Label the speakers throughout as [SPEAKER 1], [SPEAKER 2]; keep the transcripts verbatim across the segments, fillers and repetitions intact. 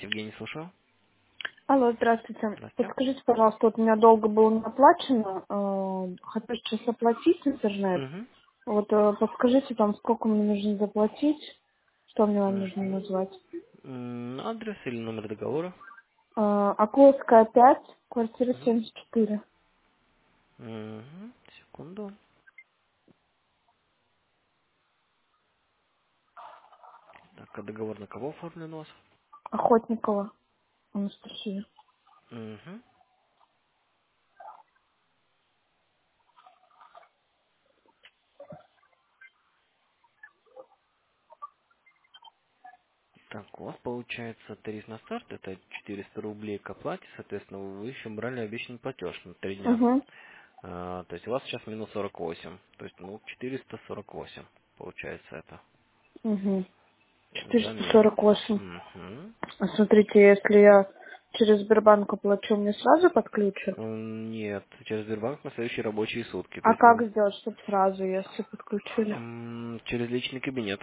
[SPEAKER 1] Евгений, слушаю.
[SPEAKER 2] Алло, здравствуйте.
[SPEAKER 1] Здравствуйте.
[SPEAKER 2] Подскажите, пожалуйста, вот у меня долго было не оплачено. э, Хочу сейчас оплатить интернет.
[SPEAKER 1] Угу.
[SPEAKER 2] Вот э, подскажите, там, сколько мне нужно заплатить, что мне вам нужно
[SPEAKER 1] Угу.
[SPEAKER 2] назвать.
[SPEAKER 1] М, Адрес или номер договора?
[SPEAKER 2] Э, Окловская пять, квартира
[SPEAKER 1] Угу.
[SPEAKER 2] семьдесят четыре.
[SPEAKER 1] Угу. Секунду. Так, а договор на кого оформлен у вас?
[SPEAKER 2] Охотникова, Анастасия.
[SPEAKER 1] Угу. Так, у вас получается тариф на старт, это четыреста рублей к оплате, соответственно, вы еще брали обещанный платеж на три дня.
[SPEAKER 2] Угу,
[SPEAKER 1] А, то есть у вас сейчас минус сорок восемь, то есть, ну, четыреста сорок восемь получается это
[SPEAKER 2] угу.
[SPEAKER 1] за
[SPEAKER 2] четыреста
[SPEAKER 1] месяц.
[SPEAKER 2] сорок восемь.
[SPEAKER 1] Угу.
[SPEAKER 2] А смотрите, если я через Сбербанк оплачу, мне сразу подключат?
[SPEAKER 1] Нет, через Сбербанк на следующие рабочие сутки, то
[SPEAKER 2] А
[SPEAKER 1] есть, ну,
[SPEAKER 2] как сделать, чтобы сразу, если подключили?
[SPEAKER 1] М, через личный кабинет.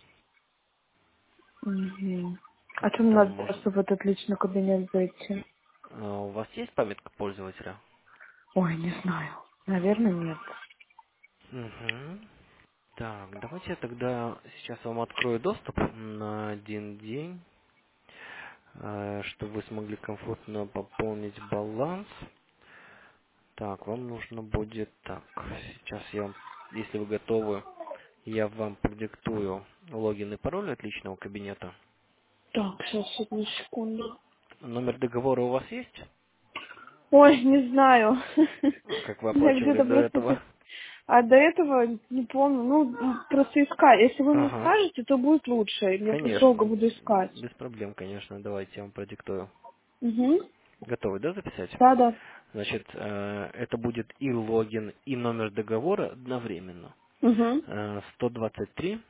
[SPEAKER 2] Угу. А что мне
[SPEAKER 1] Это
[SPEAKER 2] надо просто
[SPEAKER 1] можно.
[SPEAKER 2] в этот личный кабинет зайти?
[SPEAKER 1] А, У вас есть памятка пользователя?
[SPEAKER 2] Ой, не знаю. Наверное, нет.
[SPEAKER 1] Угу. Так, давайте я тогда сейчас вам открою доступ на один день, э, чтобы вы смогли комфортно пополнить баланс. Так, вам нужно будет так. Сейчас я вам, если вы готовы, я вам продиктую логин и пароль от личного кабинета.
[SPEAKER 2] Так, сейчас, одну секунду.
[SPEAKER 1] Номер договора у вас есть?
[SPEAKER 2] Ой, не знаю.
[SPEAKER 1] Как вы
[SPEAKER 2] Я
[SPEAKER 1] оплачивали
[SPEAKER 2] где-то
[SPEAKER 1] до
[SPEAKER 2] просто...
[SPEAKER 1] этого?
[SPEAKER 2] пи- А до этого не помню. Ну, просто искать. Если вы мне
[SPEAKER 1] Ага.
[SPEAKER 2] скажете, то будет лучше. Я просто долго
[SPEAKER 1] Конечно.
[SPEAKER 2] буду искать.
[SPEAKER 1] Без проблем, конечно. Давайте я вам продиктую.
[SPEAKER 2] Угу.
[SPEAKER 1] Готовы, да, записать?
[SPEAKER 2] Да, да.
[SPEAKER 1] Значит, э, это будет и логин, и номер договора одновременно.
[SPEAKER 2] Угу.
[SPEAKER 1] Э, сто двадцать три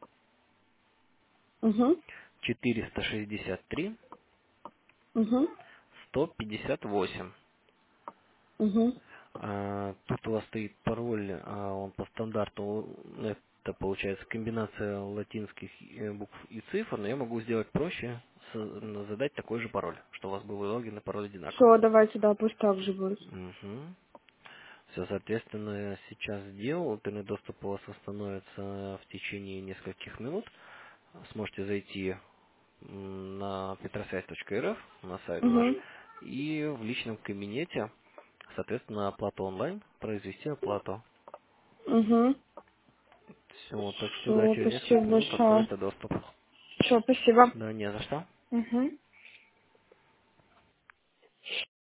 [SPEAKER 2] Угу.
[SPEAKER 1] четыреста шестьдесят три
[SPEAKER 2] Угу.
[SPEAKER 1] сто пятьдесят восемь.
[SPEAKER 2] Угу.
[SPEAKER 1] А, Тут у вас стоит пароль, а, он по стандарту, это получается комбинация латинских э, букв и цифр, но я могу сделать проще, с- задать такой же пароль, что у вас был и логин, и пароль одинаковый.
[SPEAKER 2] Все, давайте, да, пусть так же будет.
[SPEAKER 1] Мгм. Все, соответственно, я сейчас сделал. Интернет-доступ у вас восстановится в течение нескольких минут. Сможете зайти м, на петросвязь точка эр эф, на сайт наш,
[SPEAKER 2] Угу.
[SPEAKER 1] и в личном кабинете, соответственно, оплату онлайн, произвести оплату.
[SPEAKER 2] Угу.
[SPEAKER 1] Все, так что да,
[SPEAKER 2] Все,
[SPEAKER 1] через
[SPEAKER 2] спасибо
[SPEAKER 1] несколько минут
[SPEAKER 2] большое.
[SPEAKER 1] откроется доступ.
[SPEAKER 2] Все, спасибо.
[SPEAKER 1] Да, не за что.
[SPEAKER 2] Угу.